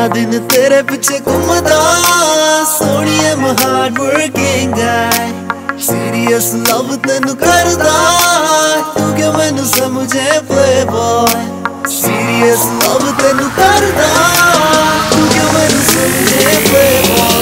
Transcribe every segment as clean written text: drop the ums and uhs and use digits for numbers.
सारा दिन तेरे पीछे घूमदा सोनिए मैं hard working guy serious love तेनू करदा तू क्यों मैनू समझे प्लेबॉय सीरियस लव तेनू करदा तू क्यों मैनू समझे प्लेबॉय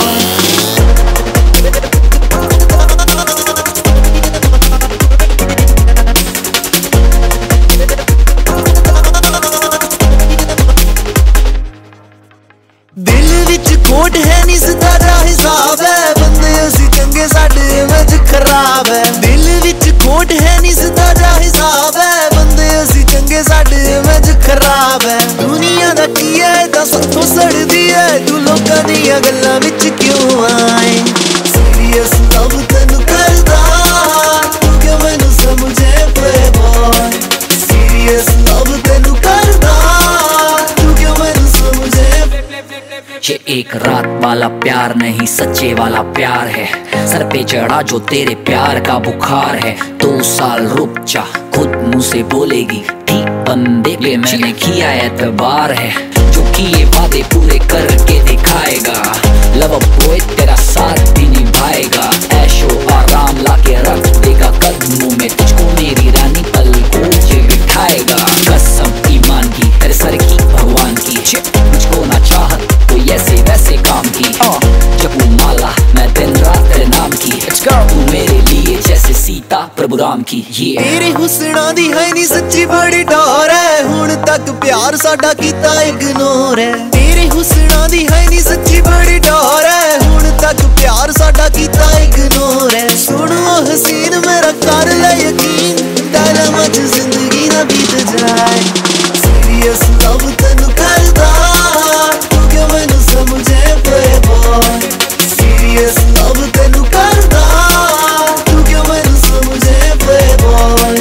दिल विच खोट है नी सारा हिसाब है बंदे असी चंगे साडे इमेज खराब है दिल विच खोट है नी सारा हिसाब है बंदे असी चंगे साडे इमेज खराब है दुनिया दा की है दस तो सड़दी है तू लोकां दीयां गल्लां विच क्यों आए सीरियस लव तैनू करदा तू क्यों मैनू समझे प्लेबॉय सीरियस लव तैनू करदा तू क्यों मैनू समझे ये एक रात वाला प्यार नहीं सच्चे वाला प्यार है सर पे चढ़ा जो तेरे प्यार का बुखार है 2 साल रुक जा खुद मुंह से बोलेगी ठीक बंदे पे मैंने किया एतबार है जो किए वादे पूरे करके दिखाएगा लव बॉय तेरा साथ भी निभाएगा ऐशो आराम लाके रख देगा कदमों में तुझको मेरी रानी पलकों से बिठाएगा कसम ईमान की तेरे सर की भगवान की मुझको ना चाहत कोई ऐसे वैसे काम की जब वो माला मैं दिन रात तेरे नाम की तू मेरे लिए जैसे सीता प्रभु राम की तेरे हुस्ना दी है नी सच्ची बड़ी डोर है हुण तक प्यार साडा कीता इग्नोर है तेरे हुस्ना दी है नी सच्ची बड़ी डोर है हुण तक प्यार साडा कीता इग्नोर है सुन ओ हसीन मेरा कर ले यकीन तेरे मच जिंदगी ना बीत जाए सीरियस लव तैनू करदा तू क्यों मैनू समझे प्लेबॉय सीरियस लव तैनू करदा तू क्यों मैनू समझे प्लेबॉय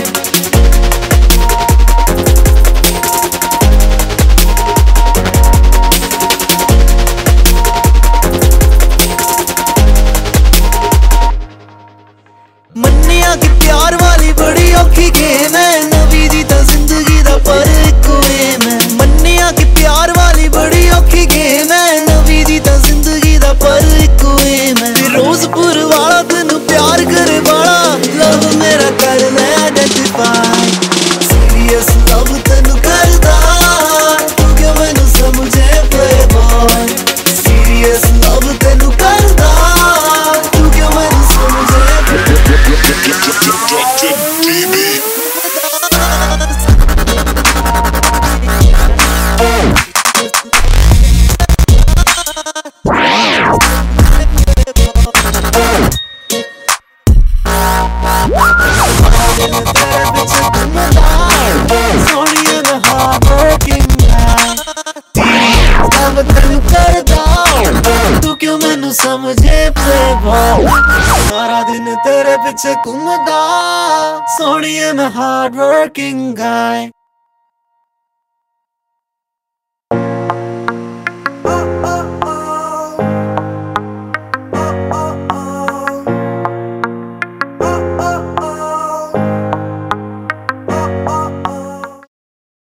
मन्निया कि प्यार वाली बड़ी औखी गेम है नवी दी तां जिंदगी दा पर इक्को एम है मन्निया कि प्यार वाली बड़ी औखी गेम है नवी दी तां जिंदगी दा पर इक्को एम है फिरोजपुर वाला तैनू प्यार करे वाला लव मेरा कर ले आइडेंटिफाई सीरियस लव तैनू करदा तू क्यों मैनू समझे प्लेबॉय सीरियस लव तैनू करदा तू क्यों मैनू समझे तू क्यों मैनू समझे प्लेबॉय सारा दिन तेरे पीछे घूमदा सोनिए मैं हार्ड वर्किंग गाय